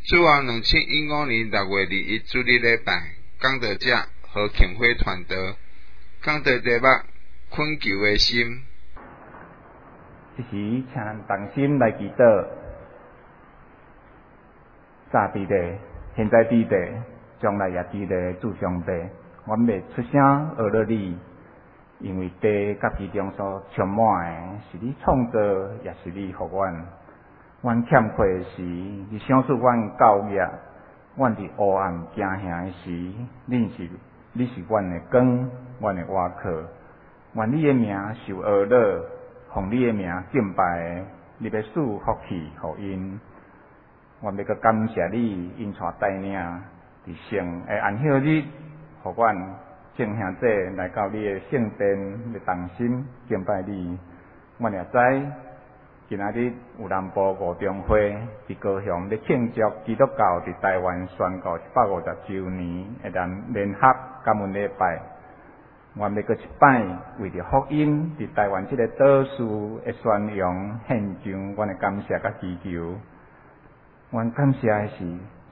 主往2015年6月21主日礼拜，讲到这和庆会传道，讲到题目困求的心。 这时，请咱同心来祈祷，早伫地，现在伫地，将来也伫地，主上帝，阮袂出声学了你，因为地甲其中所充满的，是你创造，也是你互阮。阮欠缺时，你想出阮教业；阮伫黑暗惊吓时，你是阮的光，阮的瓦靠。愿你的名受阿乐，奉你的名敬拜，你要赐福气互因。阮要阁感谢你，因带带领伫圣的安息日，互阮众兄弟来到你的圣殿，来同心敬拜你。阮也知。今仔日有南部五中会伫高雄咧庆祝基督教伫台湾宣告150周年的联合感恩礼拜。阮要阁一摆为着福音伫台湾这个岛屿的宣扬献上阮的感谢甲祈求。阮感谢的是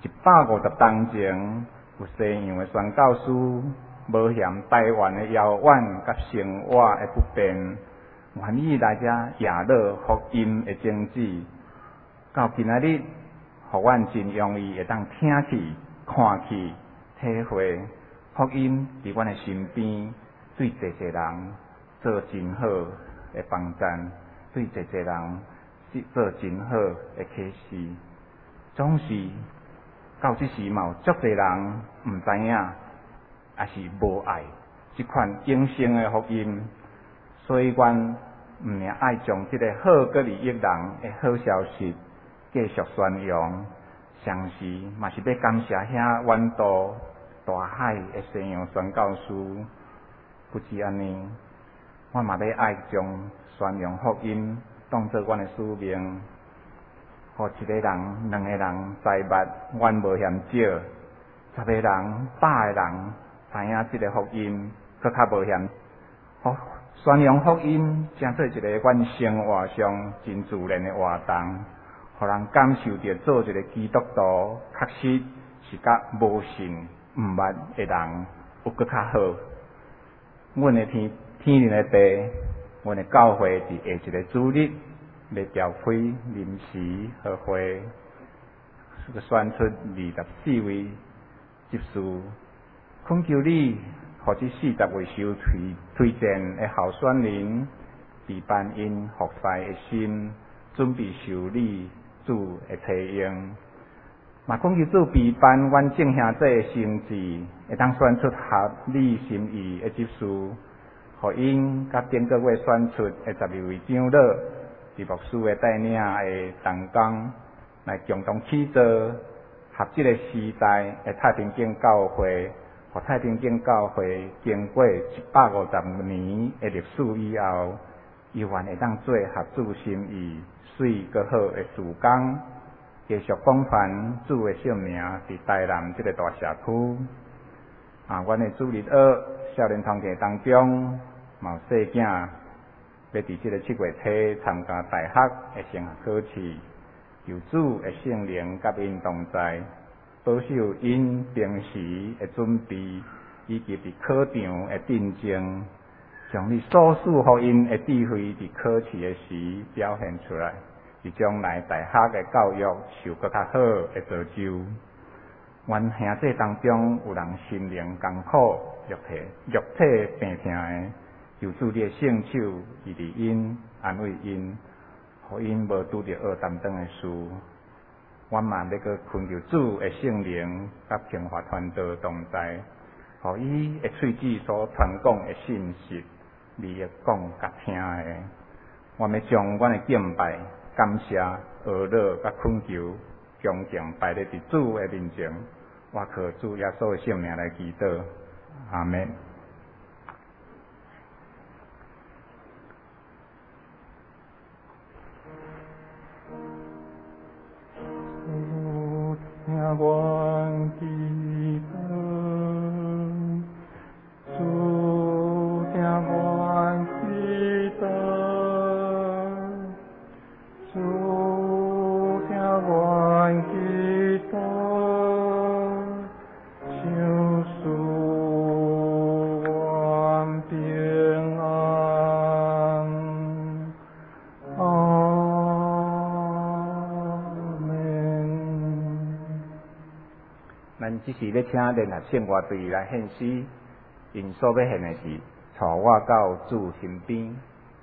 150当前有西洋的宣教师，无嫌台湾的遥远甲生活的不便。愿意来遮夜乐福音的种子，到今仔日，互阮真容易会当听去、看去、体会福音伫阮的身边，对侪侪人做真好的帮衬，对侪侪人做真好的启示。总是到即时嘛，有足侪人毋知影，也是无爱即款永生的福音。所以，阮毋免爱将即个好个利益人的好消息继续宣扬，同时嘛是要感谢遐远渡大海的西洋宣教师。不止安尼，我嘛要爱将宣扬福音当作阮的使命，互一个人、两个人知捌，阮无嫌少；10个人、100个人知影即个福音，搁较无嫌。宣扬福音，成做一个阮生活上真自然的活动，互人感受着做一个基督徒，确实是甲无信毋捌的人有搁较好。阮的天灵的地，阮的教会伫下一个主日要召开临时和会，选出24位执事，恳求你。互这40位受推荐的候选人，备办因服侍的心，准备受理主的体用。嘛，恳求主备办阮众兄弟的心志，会当选出合你心意的执事，互因甲顶个月选出的12位长老，伫牧师的带领的同工，来共同起造合这个时代的太平间教会。互太平间教会经过150年的历史以后，依然会当做合主心意、水搁好的事工，继续广传主的圣名伫台南这个大社区。阮的主日学少年团体当中，嘛有细囝要伫这个7月初参加大学的升学考试，求主的圣灵甲因同在。保守因平时的准备，以及伫考场的认真，将你所赐互因的智慧伫考试的时表现出来，伫将来大学的教育受搁较好的造就。阮兄弟当中有人心灵艰苦、肉体病痛的，求主你的圣手医治因、安慰因，互因无拄着恶担当的事。阮嘛要阁恳求主的圣灵甲平华传道同在，互伊的喙齿所传讲的信息，你会讲甲听的。我要将阮的敬拜、感谢、学乐甲恳求、恭敬摆咧伫主的面前，我靠主耶稣的圣名来祈祷，阿门。 阮祈祷，主听阮祈祷，主听阮祈祷。 咱只是要请联合圣乐队来献诗，因所要献的是带我到主身边。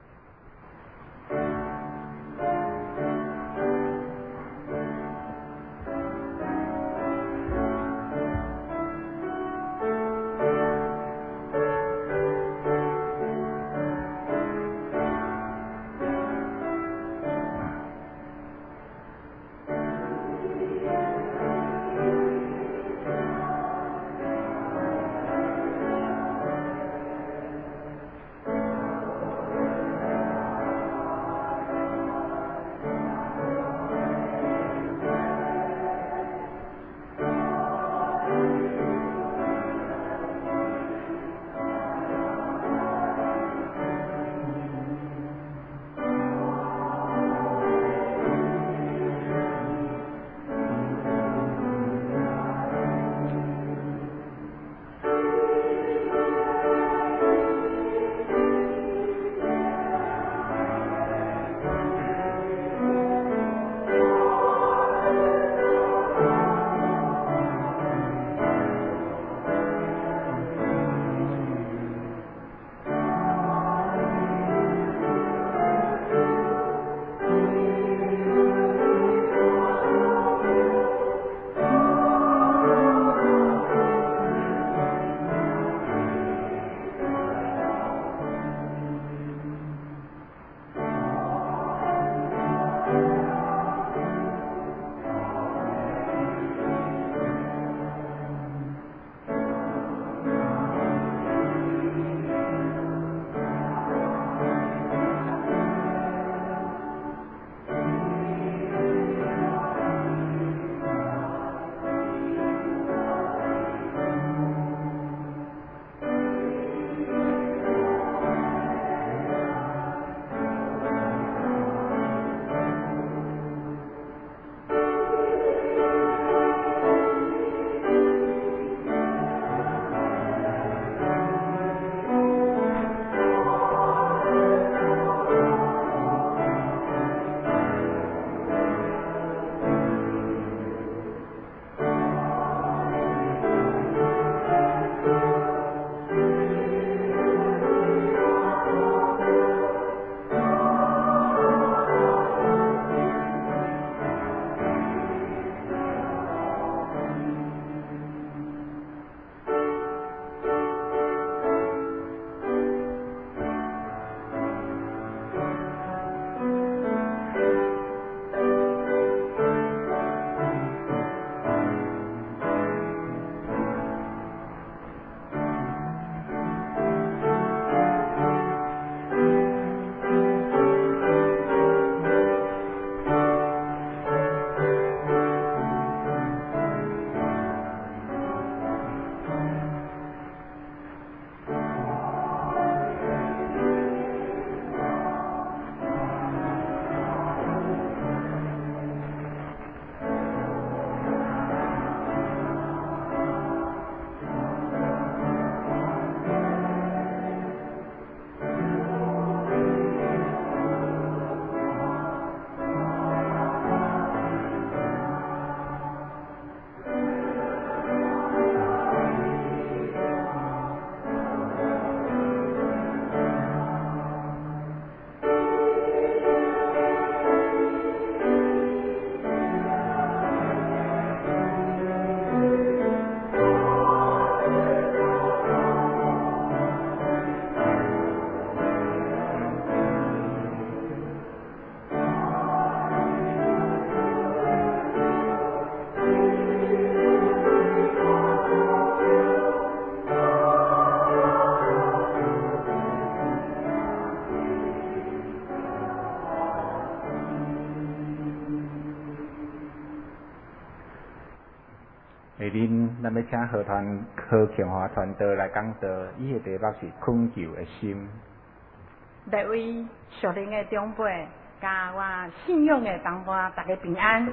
下面咱要请合团何庆华传道来讲道，伊的题目是困求的心。 各位属灵的长辈，甲我信仰的同伴，大家平安。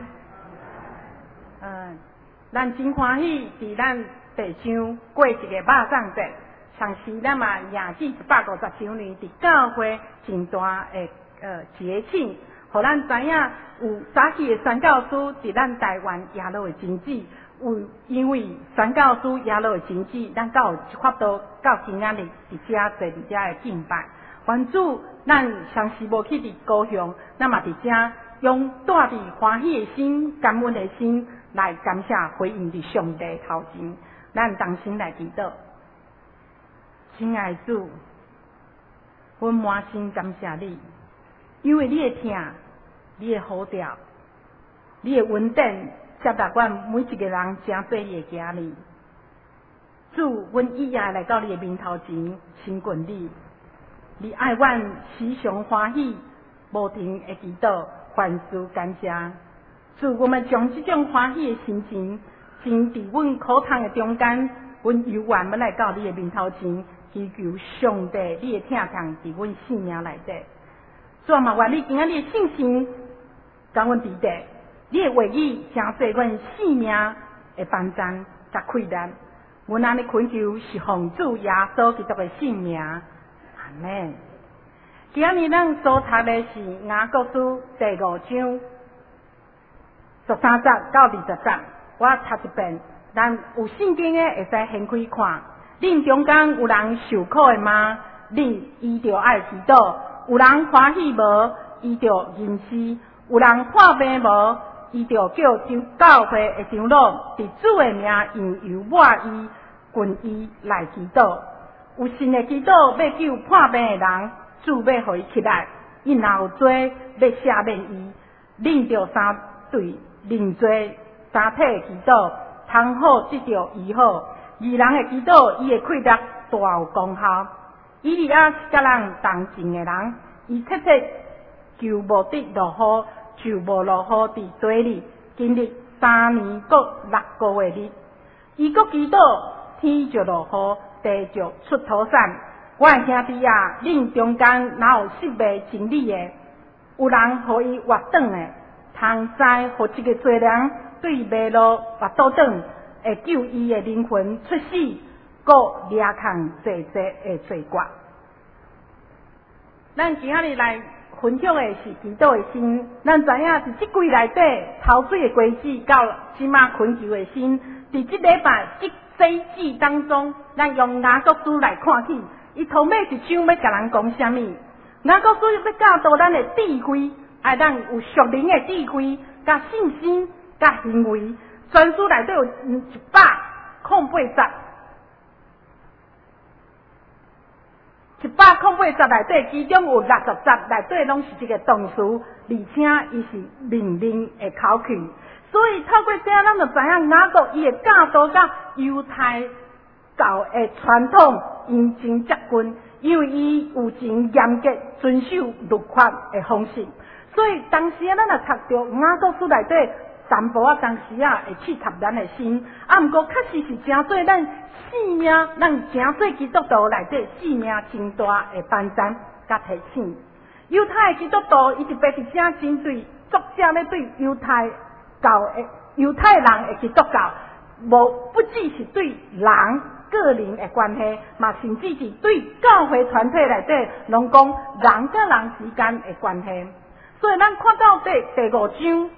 咱真欢喜，伫咱地上过一个肉粽节，同时咱嘛迎接150周年，伫教会真大的节庆，互咱知影有早期的宣教师伫咱台湾也落的真迹。 有因为宣教师耶路的神迹，咱才有法度到今仔日伫遮坐伫遮的敬拜。愿主，咱常时无去伫高雄，咱嘛伫遮用带伫欢喜的心、感恩的心来感谢回应伫上帝头前，咱同心来祈祷。亲爱的主，阮满心感谢你，因为你的听，你的好调，你的稳定。接纳阮每一个人真做你的家里，主，阮以夜来到你的面头前亲近你，你爱阮时常欢喜，无停的祈祷，凡事感谢。主，我们将这种欢喜的心情，真伫阮苦痛的中间，阮犹原要来到你的面头前，祈求上帝你的听从伫阮生命内底。主嘛，愿你今仔日的信心，甲阮伫地。你的话语成做阮生命的帮助甲开展，阮安尼恳求是奉主耶稣基督的圣名，阿门。今日咱所读的是雅各书第5章13节到20节，我读一遍，咱有圣经的会使掀开看。恁中间有人受苦的吗？恁伊就爱祈祷；有人欢喜无？伊就吟诗；有人破病无？伊就叫教会的长老伫主的名用油抹伊、滚伊来祈祷。有信的祈祷要救破病的人，主要互伊起来。伊若有罪要赦免伊，恁着三对认罪三体的祈祷，通好得着医好。二人的祈祷，伊的气力大有功效。以利亚是甲人同情的人，伊切切求无得落雨。就无落雨伫地里，经历3年各6个月日。伊阁祈祷，天就落雨，地就出土产。我的兄弟啊，恁中间哪有失迷真理的？有人互伊活转的，通知互一个罪人对迷路活倒转，会救伊的灵魂出死，阁掠抗济的罪过。咱今仔日来分享的是祈祷的心，咱知影是这季内底头水的规矩到即马恳求的心，伫这礼拜这世纪当中，咱用雅各书来看起，伊头尾一章要甲人讲什么？雅各书要教导咱的智慧，爱咱有属灵的智慧、甲信心、甲行为。全书内底有108节。108节内底，其中有60节内底拢是一个动词，而且伊是命令的口气。所以透过这，咱就知影雅各伊的教导甲犹太教的传统因真接近，因为伊有真严格遵守律法的方式。所以当时咱也读到雅各书内底淡薄当时会刺插咱的心，毋过确实是真做咱生命，咱真做基督徒内底生命真大的帮助甲提醒。犹太的基督徒伊特别伫遮针对作者咧对犹太人的基督教，不只是对人个人的关系，嘛甚至是对教会团体内底，拢讲人甲人之间的关系。所以咱看到第5章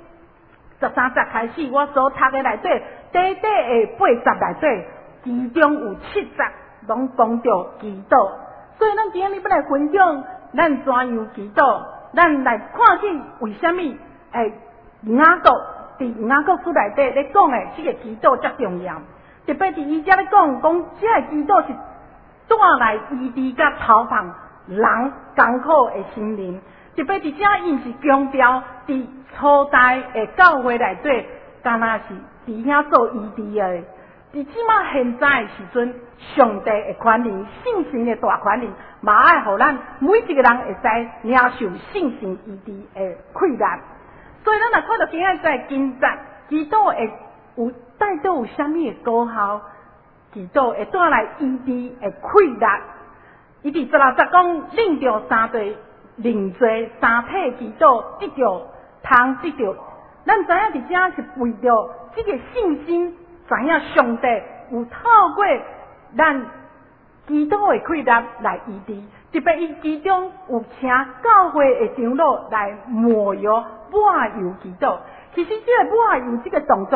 13节开始，我所读的内底，短短的8节内底，其中有7节拢讲到祈祷。所以咱今日要来分享咱怎样祈祷，咱来看起为什么雅各书内底咧讲的这个祈祷遮重要。特别是伊遮咧讲这个祈祷是带来医治甲超放人艰苦的心灵。特别伫遮因是强调伫初代的教会内底，敢若是伫遐做医治的。伫即马现在的时阵，上帝的权利、信心的大权利，嘛爱互咱每一个人会使领受信心医治的气力。所以咱若看到今仔在经节，祈祷会有带到有啥物的果效？祈祷会带来医治的气力。伊伫16节讲，领着三对认罪三体祈祷，得着通得着。咱知影伫遮是为着这个信心。知影上帝有透过咱基督的气力来医治，特别伊其中有请教会的长老来抹油、抹油祈祷。其实这个抹油这个动作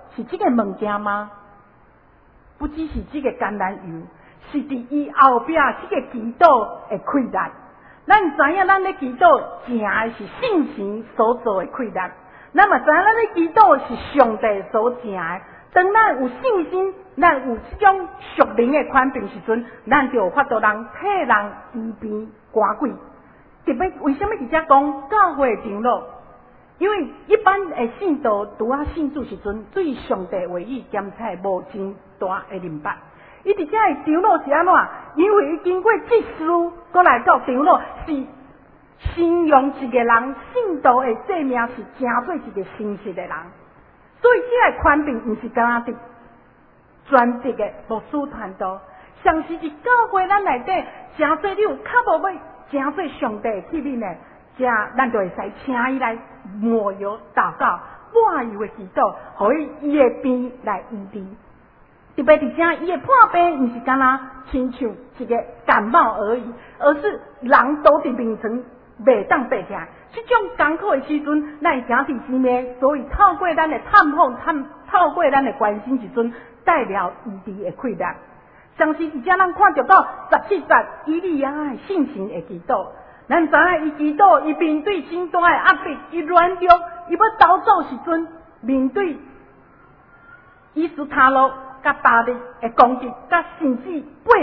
是这个物件吗？不只是这个橄榄油，是伫伊后壁这个祈祷的溃烂。咱知影咱咧祈祷行的是圣神所做的溃烂，那么知影咱咧祈祷是上帝所行的。当咱有信心，咱有这种属灵的款病时阵，咱就有法度人替人医病赶鬼。特别为什么伫遮讲教会长老？因为一般的信徒拄啊信主时阵，对上帝话语检测无真大的明白。伊伫遮的长老是安怎？因为伊经过祭司过来到长老，是信用一个人信徒的性命是真做一个真实的人。所以这个权柄毋是干那伫专职的牧师团队，像是伫教会咱内底真侪你有较无要真侪上帝去面的，这咱就会使请伊来抹油祷告，抹油的祈祷，互伊的病来医治。特别伫遮，伊的破病毋是干那亲像一个感冒而已，而是人倒伫眠床袂当爬起来。这种艰苦的时阵，咱会诚伫心内，所以透过咱的探访、透过咱的关心时阵，代了医治的困难。像是伫遮，咱看到到17节以利亚的信心的祈祷，咱知影伊祈祷，伊面对真大的压迫，伊软弱，伊要逃走时阵，面对伊斯塔罗甲巴力的攻击，甲甚至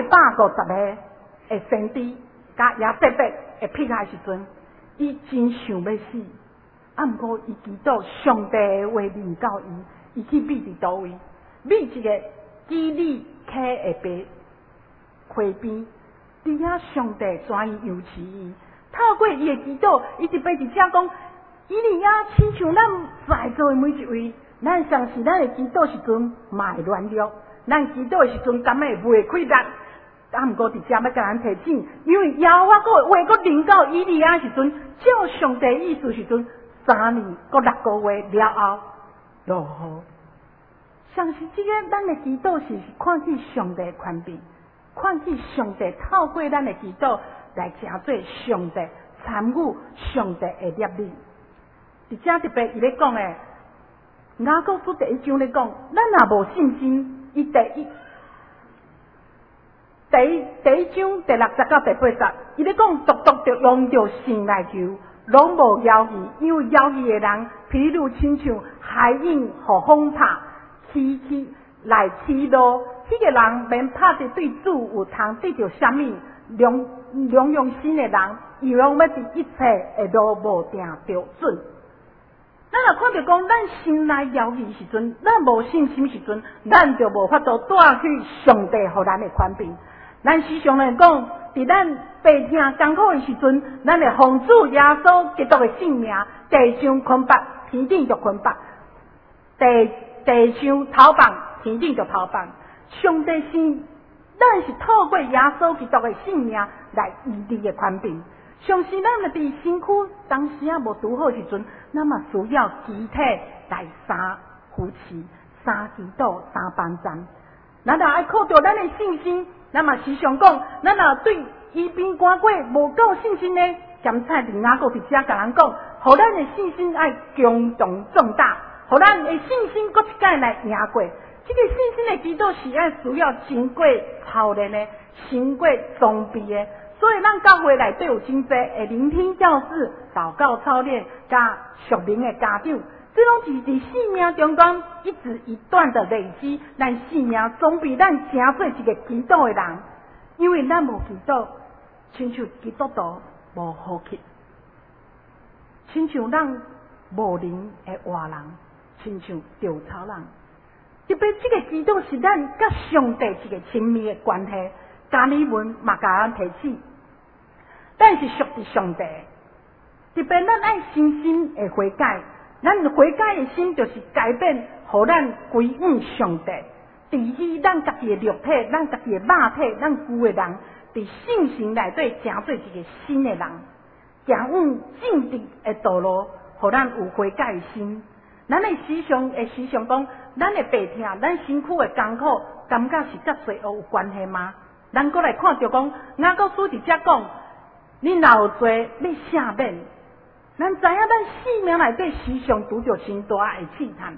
850个的先知，甲亚瑟伯的迫害时阵。伊真想要死，毋过伊祈祷上帝的话临到伊，伊去秘伫倒位？秘一个基利溪的溪边，伫遐上帝怎样扶持伊？透过伊的祈祷，伊特别伫遮讲，以利亚亲像咱在座的每一位，咱相信咱的祈祷时阵嘛会软弱，咱祈祷的时阵敢会袂困难。毋过伫遮要甲咱提醒，因为耶和华个话个临到以利亚时阵，照上帝意思时阵，3年个6个月了后落雨。像是这个咱的祈祷是看见上帝的权柄，看见上帝透过咱的祈祷来成做上帝参与上帝的业力。伫遮特别伊咧讲诶，雅各书第1章咧讲，咱若无信心，伊第一章第60到第80，伊咧讲独着用着心来求，拢无妖异，因为妖异的人，譬如亲像海鹰互风拍，起来起落，迄个人免拍着对主有通得着啥物良用心的人，伊拢要伫一切的路无定着准。咱若看着讲，咱心内妖异时阵，咱无信心时阵，咱就无法度带去上帝互咱的权柄。咱时常来讲，伫咱白听艰苦的时阵，咱的奉主耶稣基督的性命，地上捆绑，天顶就捆绑；地上逃放，天顶就逃放。上帝是，咱是透过耶稣基督的性命来医治的权柄。相信咱若伫身躯当时啊无拄好时阵，那么需要集体来3扶持、3祈祷、3帮赞。咱若爱靠着咱的信心。那么时常讲，咱若对医病赶过无够信心呢？检测伫雅各伫遮甲人讲，互咱的信心爱强壮壮大，互咱的信心搁一届来赢过。这个信心的祈祷是爱需要经过操练的，经过装备的。所以咱教会内底有真侪的聆听教室、祷告操练、甲属灵的家长。这拢是伫生命中间一直一段的累积，咱生命总比咱成做一个祈祷的人，因为咱无祈祷，亲像基督徒无好气，亲像咱无灵的活人，亲像稻草人。特别这个祈祷是咱甲上帝一个亲密的关系。加利文嘛甲咱提起，咱是属于上帝，特别咱爱深深的悔改。咱悔改的心就是改变，互咱归向上帝。伫于咱家己的肉体、咱家己的肉体、咱旧的人，伫性情内底成做一个新的人，行往正直的道路，互咱有悔改的心。咱的时常讲，咱的白痛，咱身躯的艰苦，感觉是甲罪恶有关系吗？咱过来看着讲，雅各书伫遮讲，你若有罪要赦免。咱知影，咱生命内底时常拄着真大的试探，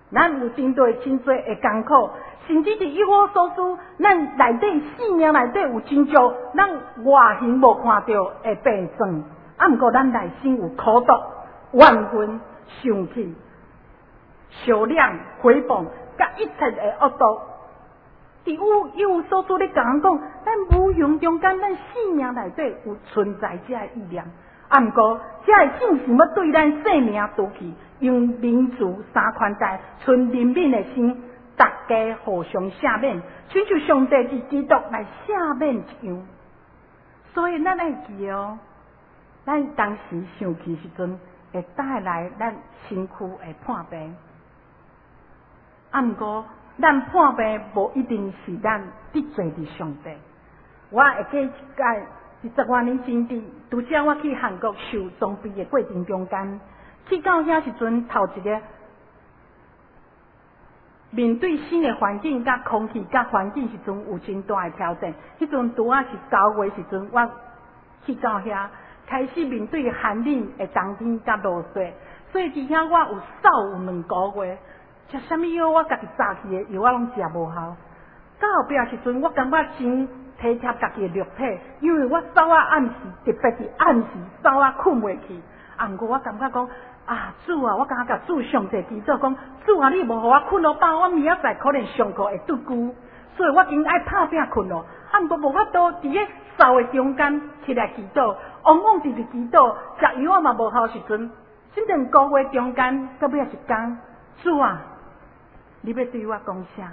咱有针对真多的艰苦，甚至伫以我所思，咱内底生命内底有真少，咱外形无看到的变装，啊，毋过咱内心有苦毒、怨恨、生气、小量、诽谤，甲一切的恶毒。伫有所思咧讲讲，咱无用中间，咱生命内底有存在这个意念。啊，毋过这个信是要对咱生命夺去，用民族三款待，存怜悯的心，大家互相赦免，亲像上帝伫基督来赦免一样。所以咱爱记哦，咱当时生气时阵，会带来咱身躯的破病。啊，毋过咱破病无一定是咱得罪伫上帝。我会记一届10多年前伫拄则我去韩国受装备的过程中间，去到遐时阵，头一个面对新的环境、甲空气、甲环境时阵有真大的挑战。迄阵拄啊是9月时阵，我去到遐开始面对寒冷的冬天甲落雪，所以伫遐我有少有2个月。食啥物药，我家己早起的药我拢食无效。到后壁时阵，我感觉真体贴家己的肉体，因为我早啊暗时，特别是暗时早啊困袂去。啊，毋过我感觉讲啊，主啊，我感觉甲主上帝祈祷讲，主啊，你无互我困落饱，我明仔载可能上课会拄久，所以我今爱拍拼困咯。啊，毋过无法度伫咧扫的中间起来祈祷，往往伫祈祷，食药啊嘛无效时阵，这2个月中间到尾一天，主啊，你要对我讲啥？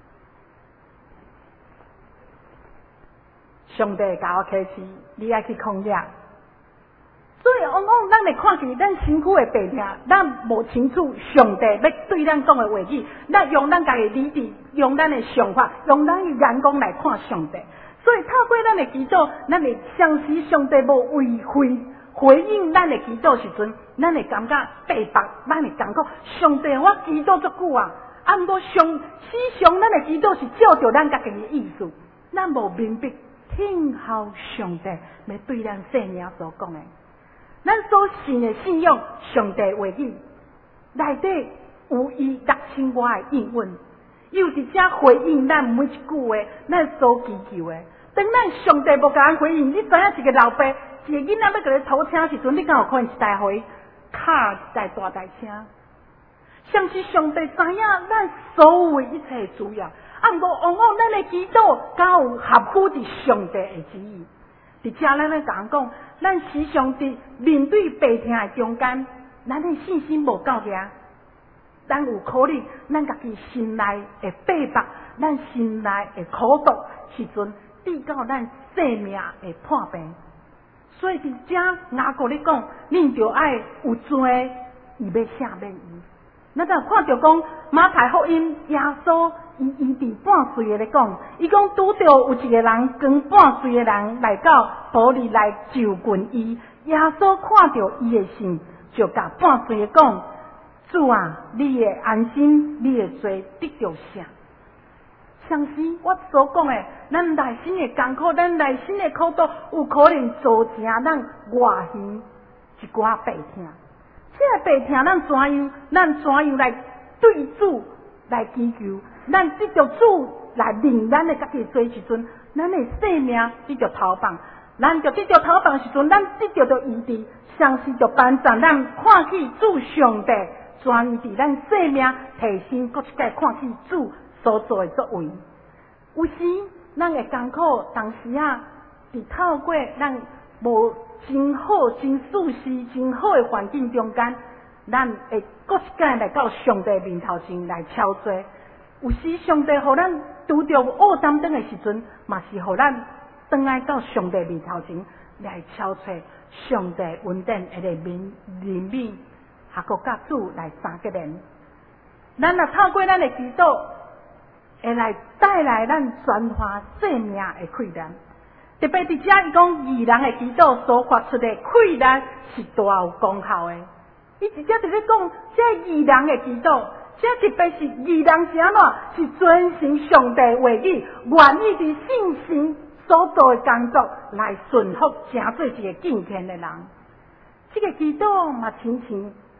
上帝甲我启示，你爱去抗压。所以往往咱会看见咱身躯的病痛，咱无清楚上帝要对咱讲的话语，咱用咱家己理智，用咱的想法，用咱的眼光来看上帝。所以透过咱的祈祷，咱会相信上帝无回应咱的祈祷时阵，咱会感觉白白，咱会感觉上帝我祈祷足久啊。啊，毋过时常咱的祈祷是照着咱家己的意思，咱无明白听候上帝要对咱生命所讲的。咱所信的信仰，上帝话语内底有伊6000外的应允，又伫遮回应咱每一句话，咱所祈求的。当咱上帝无甲咱回应，你知影一个老爸，一个囡仔要甲你偷车时阵，你敢有可能一台回卡一台大台车？像是上帝知影咱所有的一切主要，啊，毋过往往咱的祈祷敢有合乎伫上帝的旨意。伫遮咱咧讲，咱时常伫面对病痛的中间，咱的信心无够强，咱有可能咱家己心内会白白，咱心内会苦毒时阵，致到咱生命会破病。所以伫遮雅各咧讲，恁就爱有罪，伊要赦免伊。咱就看到讲马太福音耶稣伊伫半岁的咧讲，伊讲拄着有一个人跟半岁的人来到堡里来就近伊，耶稣看到伊的信，就甲半岁的讲：主啊，你的安心，你的罪得着赦。相信我所讲的，咱内心的艰苦，咱内心的苦毒，有可能造成咱外形一寡病痛。这个病痛，咱怎样来对主来祈求？咱得着主来令咱的家己做时阵，咱的生命得着头棒。咱就得着头棒时阵，咱得着医治，相信就帮助咱看起主上帝专于伫咱生命提升，搁一届看起主所做的作为。有时咱会艰苦，当时伫透过咱无真好、真舒适、真好的环境中间，咱会搁一届来到上帝面头前来敲罪。有时上帝互咱拄着恶担当的时阵，嘛是互咱转来到上帝面头前来敲罪。上帝恩典会来怜悯，还搁甲主来三结连。咱若透过咱的祈祷，会来带来咱转化生命的困难。特别伫遮伊讲，义人的祈祷所发出的困难是大有功效的。伊直接伫咧讲，这义人的祈祷，这特别是义人是安怎？是遵循上帝话语，愿意伫信心所做的工作来顺服，成做一个敬虔的人。这个祈祷嘛，亲像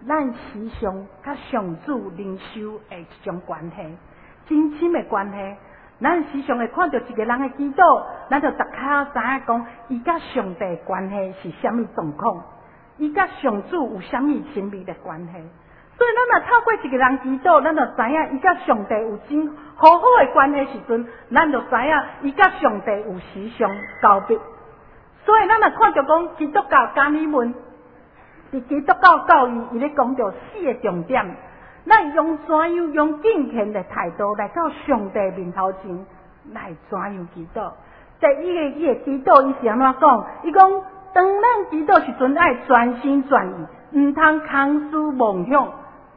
咱时常甲上主灵修的一种关系，真深的关系。咱时常会看到一个人的祈祷，咱就大家知影讲，伊甲上帝关系是虾米状况，伊甲上主有虾米亲密的关系。所以咱若透过一个人祈祷，咱就知影伊甲上帝有真好好的关系时阵，咱就知影伊甲上帝有时常交密。所以咱若看到讲基督教加尔文，伫基督教教义，伊咧讲到4个重点。咱用怎样用敬虔的态度来到上帝面头前来怎样祈祷？第一个，伊的祈祷，伊是安怎讲？伊讲，当咱祈祷时阵，爱专心专意，毋通空思妄想，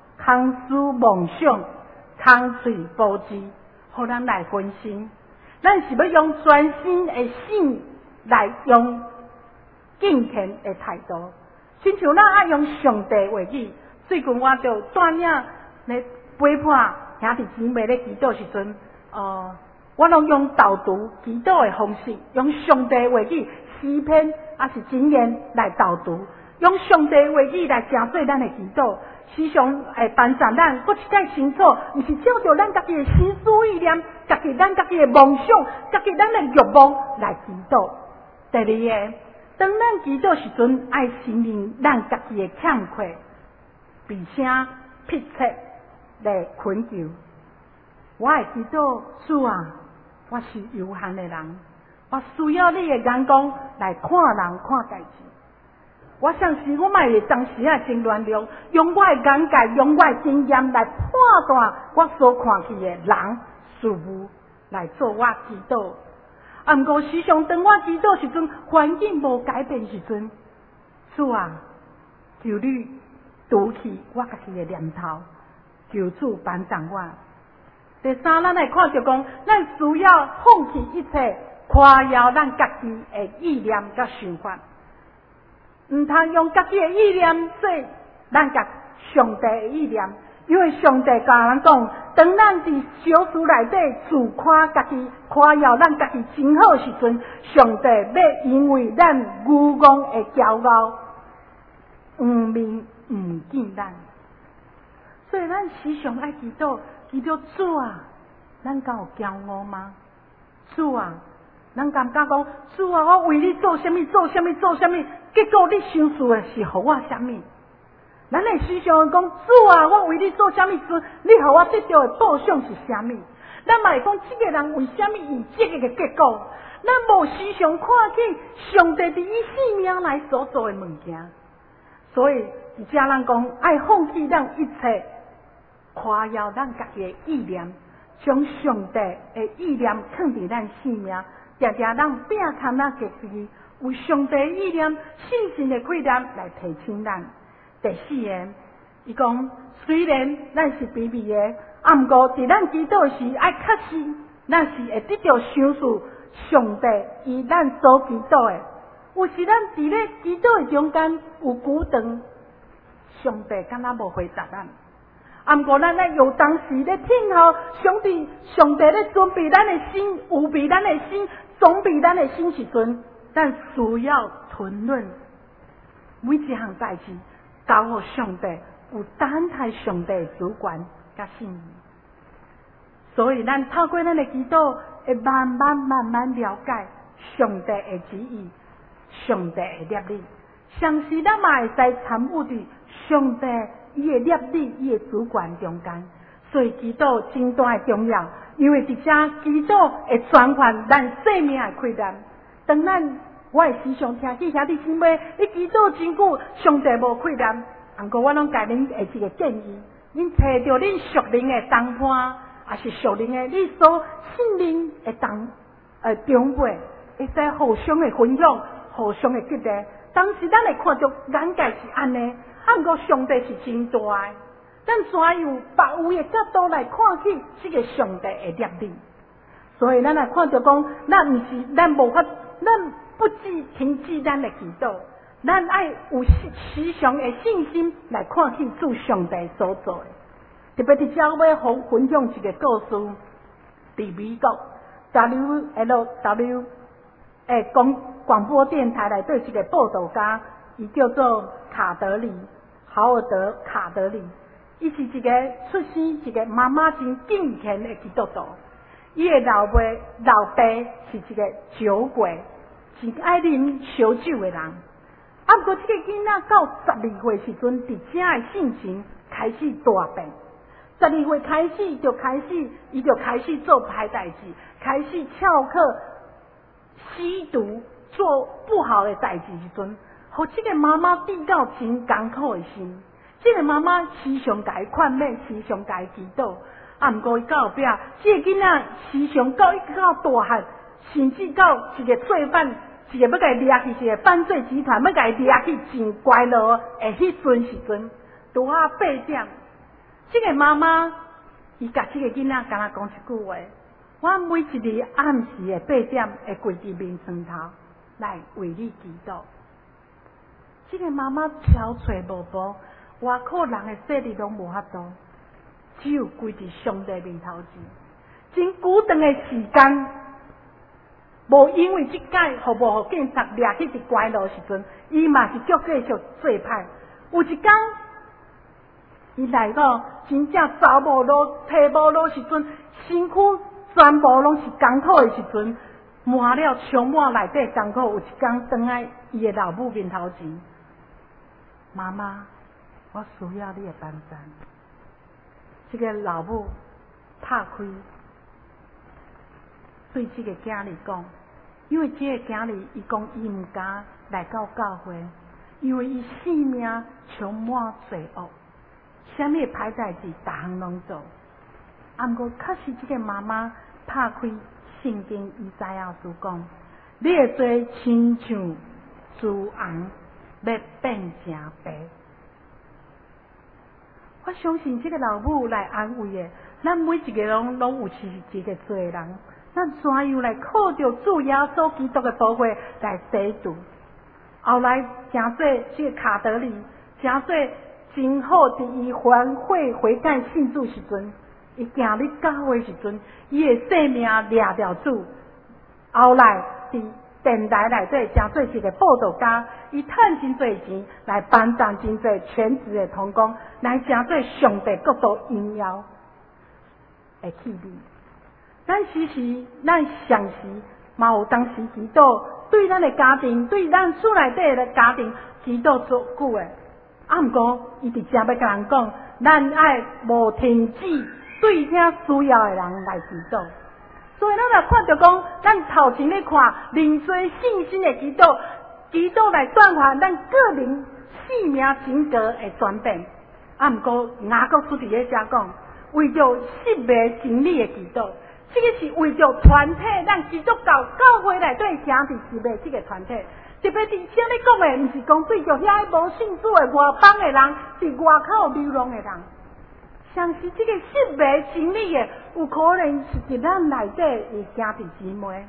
空嘴无知，互咱来分心。咱是要用专心的心来用敬虔的态度，亲像咱爱用上帝话语。最近我就带领咧陪伴兄弟姊妹咧祈祷时阵，我拢用导读祈祷的方式，用上帝话语诗篇也是箴言来导读，用上帝话语来成做咱的祈祷，时常会帮助咱搁一解清楚，毋是照着咱家己的心思意念，咱家己的梦想，咱的欲望来祈祷。第二个，当咱祈祷时阵，爱承认咱家己的欠缺。并且迫切来恳求，我会祈祷主啊，我是有限的人，我需要你的眼光来看人看代志。我相信我嘛会当时啊真原谅，用我的眼界，用我的经验来判断我所看见的人事物来做我祈祷。毋过时常当我祈祷时阵，环境无改变时阵，主啊，求你除去我家己的念头，求主帮助我。第三，咱来看着讲，咱需要放弃一切夸耀咱家己的意念甲想法，毋通用家己的意念做咱甲上帝的意念，因为上帝甲咱讲，当咱伫小事内底自夸家己、夸耀咱家己真好时阵，上帝要因为咱愚妄的骄傲，面唔见咱，所以咱时常爱祈祷，祈祷主啊，咱敢有骄傲吗？主啊，咱感觉讲主啊，我为你做什么，结果你想事的是互我什么？咱会时常讲主啊，我为你做什么时，你互我得到的报偿是什么？咱嘛会讲这个人为什么以这个结果？咱无时常看见上帝伫伊生命来所做的物件，所以。而且咱讲爱放弃咱一切夸耀咱家己的意念，将上帝的意念放伫咱生命，常常咱拼看咱家己为上帝的意念信心的亏念来提醒咱。第四个，伊讲虽然咱是卑微的，毋过伫咱祈祷时爱确实，咱是会得到享受上帝以咱所祈祷的。有时咱伫咧祈祷的中间有久长。上帝敢若无回答咱，毋过咱咧有当时咧听候上帝咧准备咱的心，有备咱的心，总备咱的心时阵，咱需要吞论每一项代志，交互上帝，有等待上帝的主管甲信义。所以咱透过咱的祈祷，会慢慢了解上帝的旨意，上帝的律例。相时咱嘛会使参与伫上帝伊的律例、伊的主权中间，所以祈祷真大的重要，因为伫遮祈祷会转换咱生命的困难。当咱我会时常听见兄弟姊妹，你祈祷真久，上帝无困难，毋过我拢甲恁下一个建议，恁找着恁属灵的同伴，也是属灵的你所信任的长辈，会使互相的分享，互相的激励。当时咱会看着眼界是安尼，毋过上帝是真大的，咱怎样别位的角度来看起这个上帝的律例？所以咱来看着讲，咱无法，咱不止停止咱的祈祷，咱爱有时常的信心来看起主上帝所做的。特别伫遮要分享一个故事，伫美国 WLW 广播电台内底一个报道家，伊叫做卡德里。 豪尔德卡德里，伊是一个出生一个妈妈真敬虔的基督徒。伊的老爸是一个酒鬼，是爱啉烧酒的人。啊，不过这个囡仔到12岁时阵，伫遮的性情开始大变。12岁开始，伊就开始做歹代志，开始翘课、吸毒、做不好的代志时阵，互这个妈妈遇到真艰苦的心。这个妈妈时常甲伊劝勉，时常甲伊祈祷。啊，毋过伊到后壁，这个囡仔时常到一到大汉，甚至到一个罪犯，一个要甲伊抓去，一个犯罪集团要甲伊抓去真乖落的迄时阵，拄啊8点，这个妈妈伊甲这个囡仔敢若讲一句话：我每一日暗时的8点会跪伫面床头来为你祈祷。这个妈妈憔悴无步，外口人的势力拢无法度。只有跪伫上帝面头前，真久长的时间，无因为即届互无互警察抓去一乖路时阵，伊嘛是继续做歹。有一天，伊来到真正走无路、退无路时阵，身躯全部拢是艰苦的时阵，满了充满内底艰苦。有一天，转来伊的老母面头前，妈妈，我需要你的帮助。这个老母拍开，对这个囝儿讲，因为这个囝儿伊讲伊唔敢来到教会，因为伊生命充满罪恶，什么歹代志，逐项拢做。啊，不过确实这个妈妈拍开圣经以赛亚书讲，你的罪亲像朱红，要变成白。我相信这个老母来安慰的，咱每一个人拢有一个罪人，咱怎样来靠着主耶稣基督的宝血来洗除？后来诚做这个卡德里，诚做真好，伫伊反悔悔改信主时阵，伊行入教会时阵，伊的性命掠着主。后来伫电台内底诚做一个报道家，伊趁真侪钱来帮助真侪全职的同工，来诚做上帝国度荣耀的器皿。咱常时嘛有当时祈祷，对咱的家庭，对咱厝内底的家庭祈祷足久的。啊，毋过伊伫遮要甲人讲，咱爱无停止对遐需要的人来祈祷。所以咱若看着讲，咱头前咧看灵水信心的祈祷来转化咱个人性命人格的转变。啊，毋过雅各书伫咧遮讲，为着失灭真理的祈祷，这个是为着团体，咱基督教会内底兄弟姊妹这个团体。特别伫遮咧讲的，毋是讲对着遐无信主的外邦的人，是外口流浪的人。像是这个失灭真理的，有可能是伫咱内底的兄弟姊妹，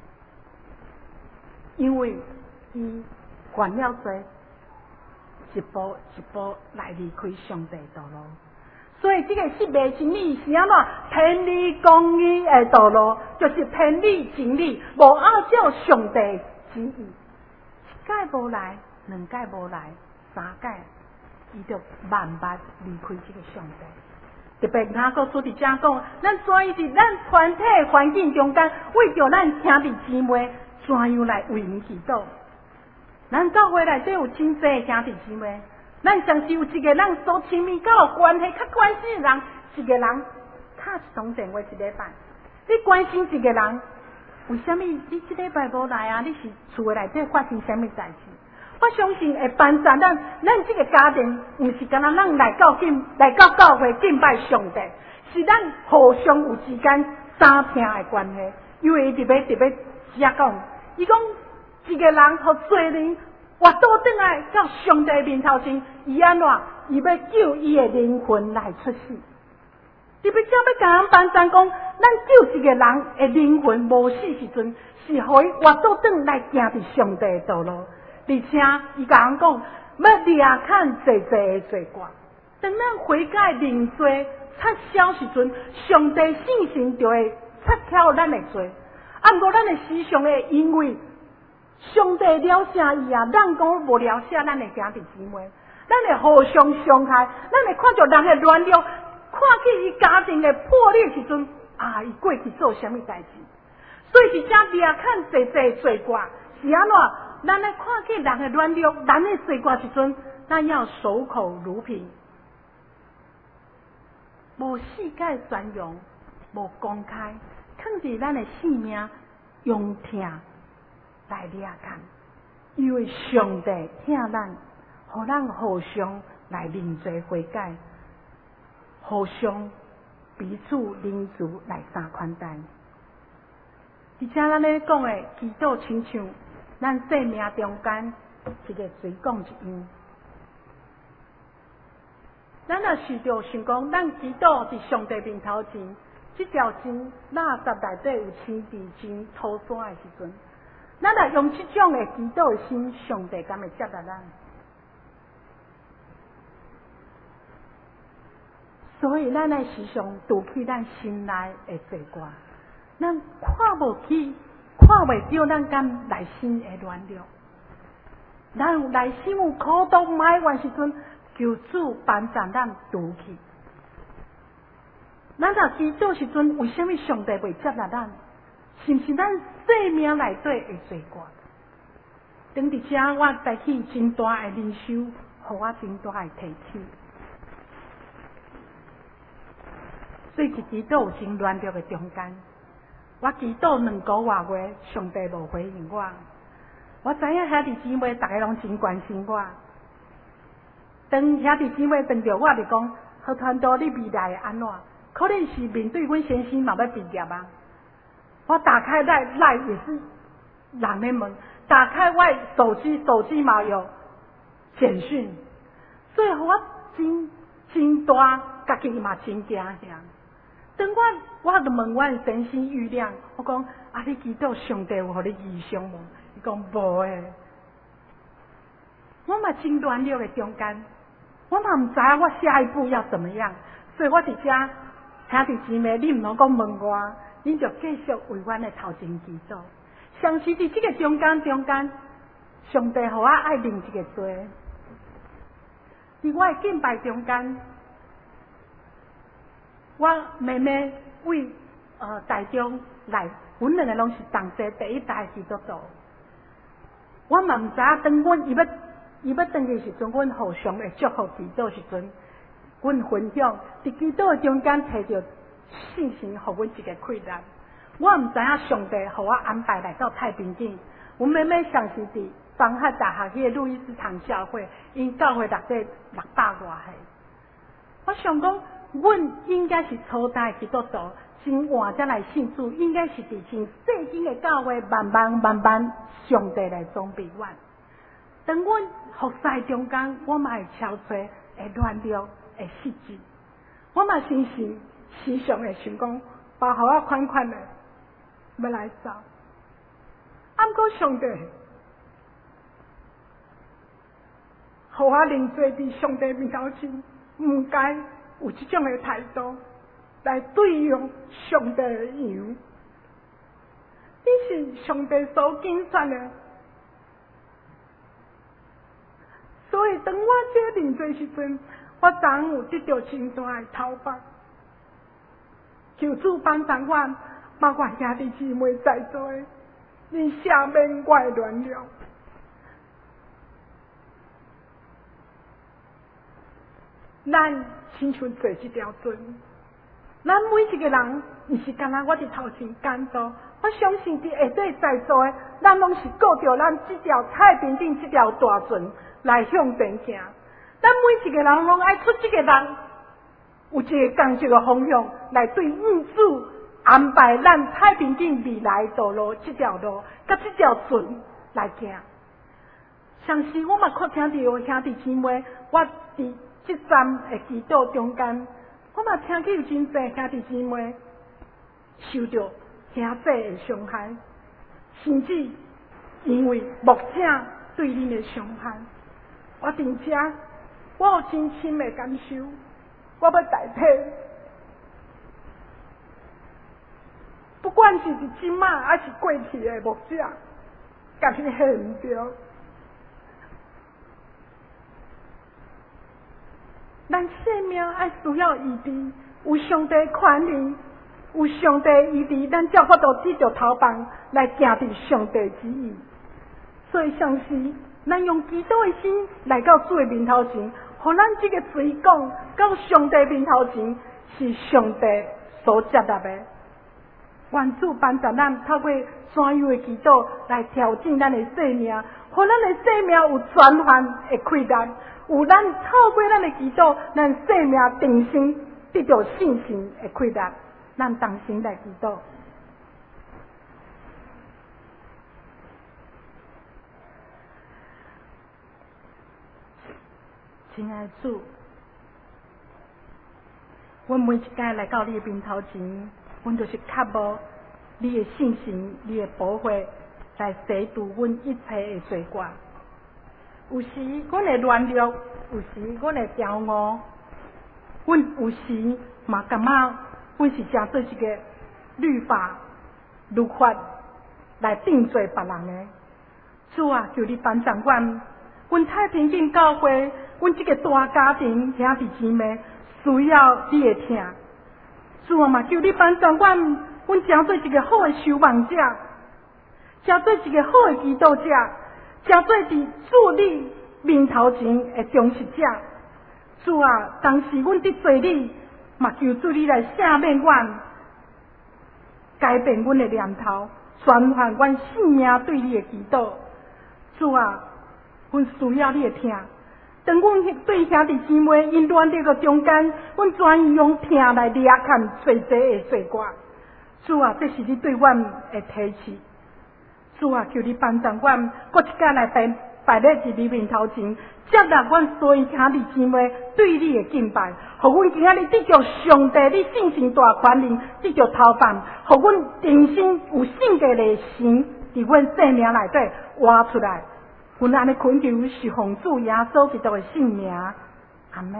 因为伊犯了罪，一步一步来离开上帝道路。所以这个失灭真理是安怎偏离公义的道路，就是偏离真理，无按照上帝旨意。一届无来，两届无来，三届，伊就慢慢离开这个上帝。特别雅各书伫遮讲，咱怎样伫咱团体环境中间，为着咱兄弟姊妹，怎样来为伊祈祷？咱教会内底有真侪兄弟姊妹，咱像是有一个咱所亲密、较有关系、较关心的人，一个人打一通电话一礼拜，你关心一个人，为什么你这礼拜无来啊？你是厝内底发生什么代志？我相信会帮助咱这个家庭，毋是干那咱来到教会敬拜上帝，是咱互相有之间相听的关系。因为伊特别遮讲，伊讲一个人互罪人活倒转来到上帝面头前，伊安怎？伊要救伊的灵魂来出世。特别遮要甲人帮助讲，咱救一个人的灵魂无死时阵，是互伊活倒转来行伫上帝的道路。而且伊甲人讲，要掠看济的罪过。当咱悔改认罪撤销时阵，上帝圣神就会撤销咱的罪。啊，不过咱的时常会因为上帝了解伊啊，咱讲无了解咱的兄弟姊妹。 咱会互相伤害，咱会看到人的软弱，看见伊家庭的破裂时阵，伊过去做啥物代志？所以伫遮掠看济罪过是安怎？咱来看见人的软弱，人的罪过时阵，咱要守口如瓶，无世界宣扬，无公开，藏伫咱的性命，用疼来掠看，因为上帝疼咱，互咱互相来认罪悔改，互相彼此仁慈来相款待。而且咱咧讲的祈祷，亲像咱生命中间一个水管一样。咱若是着想讲，咱祈祷伫上帝面头前，这条针垃圾内底有青地真土山的时阵，咱若用这种的祈祷的心，上帝敢会接纳咱？所以咱来时常拄起咱心内的罪过，咱看无起，看袂到咱敢内心的软弱。咱内心有苦毒埋怨时阵，求主帮助咱拄起。咱若祈祷时阵，为什么上帝袂接纳咱？是毋是咱生命内底的罪过？等伫遮，我带起真大的忍受，互我真大的提起。所以祈祷有真软弱的中间，我祈祷2个多月，上帝无回应我。我知影兄弟姊妹大家拢真关心我。当兄弟姊妹问着我，就讲：何传道，你未来会安怎？可能是面对阮先生嘛要毕业啊。我打开赖也是人咧问，打开我手机嘛有简讯，所以我真大，家己嘛真惊吓。当我就问阮先生预量，我讲你祈祷上帝有互你异象无？伊讲无诶。我嘛真软弱的中间，我嘛唔知我下一步要怎么样，所以我伫遮兄弟姊妹，你唔通讲问我，你就继续为阮的头前祈祷。相信伫这个中间，上帝互我爱认一个罪，伫我的敬拜中间。我妹妹为台中来，阮2个拢是同齐第一代基督徒。我嘛唔知影，当阮伊要转去时阵，阮互相会祝福祈祷时阵，阮分享伫祈祷中间摕着信心，互阮一个气力。我唔知影上帝互我安排来到太平境。阮妹妹上是伫邦汉大学迄个路易斯堂教会，因教会600多岁。我想讲，阮应该是初代基督徒，真晚才来信主，应该是伫真细间的教会，慢慢上帝来装备阮。当阮服侍中间，我嘛会敲吹，会软弱，会失志。我嘛时常会想讲，包互我款的要来走。毋过上帝，互我认罪伫上帝面头前，唔该有这种的态度来对用上帝的羊。你是上帝所拣选的，所以当我这认罪时阵，我昨有得到真大的头发。求主帮助我，包括兄弟姊妹在座的，你赦免我的软弱。咱亲像做这条船，咱每一个人毋是干那我伫头前监督，我相信伫下底在座的，咱拢是顾着咱这条太平顶这条大船来向前行。咱每一个人拢爱出这个人。有一个工作的方向来对主安排咱太平境未来道路这条路，甲这条船来行。上次我嘛看听到兄弟姊妹，我伫这站的祈祷中间，我嘛听见有真侪兄弟姊妹受到兄弟的伤害，甚至因为牧者对恁的伤害，我伫遮我有真深的感受。我要代替，不管是即马还是过去的牧者，甲你恨着。 咱生命爱需要医治，有上帝权利，有上帝医治，咱才法度指着头棒来行伫上帝旨意。所以上时，咱用基督的心来到主的面头前，互咱这个水讲到上帝面头前，是上帝所接纳的。愿主帮助咱透过专有的祈祷来调整咱的生命，互咱的生命有转换的开展，有咱透过咱的祈祷，咱生命重新得到信心的开展。咱同心来祈祷。亲爱的主，阮每一天来到你的面头前，阮就是渴慕你的信心、你的保护来洗除阮一切的罪过。有时阮会软弱，有时阮会骄傲，阮有时嘛感觉阮是正做一个律法来定罪别人的。主啊，求你帮助阮太平间教会，阮这个大家庭兄弟姊妹需要你的听。主啊嘛，求你帮助阮正做一个好的守望者，正做一个好的祈祷者，正做伫主你面头前的忠实者。主啊，当时阮得罪你，嘛求主你来赦免阮，改变阮的念头，转换阮性命对你的祈祷。主啊，阮需要你的听。当阮对兄弟姊妹因软弱到中间，阮专用听来掠看罪罪的罪过。主啊，这是你对阮的提示。主啊，求你帮助阮，搁一天来摆咧伫你面头前，接纳阮所有兄弟姊妹对你的敬拜，互阮今仔日得着上帝你圣神大权能，得着头办，互阮重新有圣洁的神伫阮生命内底活出来。阮安尼恳求是奉主耶稣基督的圣名，阿门。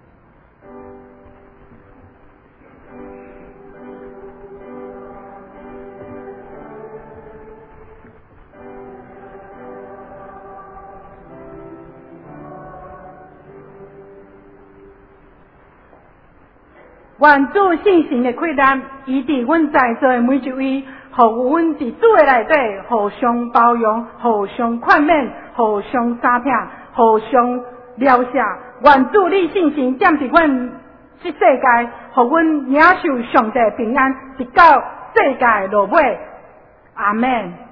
愿主圣神的扩展，以致阮在座的每一位，互阮伫主的内底互相包容、互相宽免、互相相听、互相了解。愿主你圣神占伫阮这世界，互阮领受上帝平安，直到世界落尾。阿门。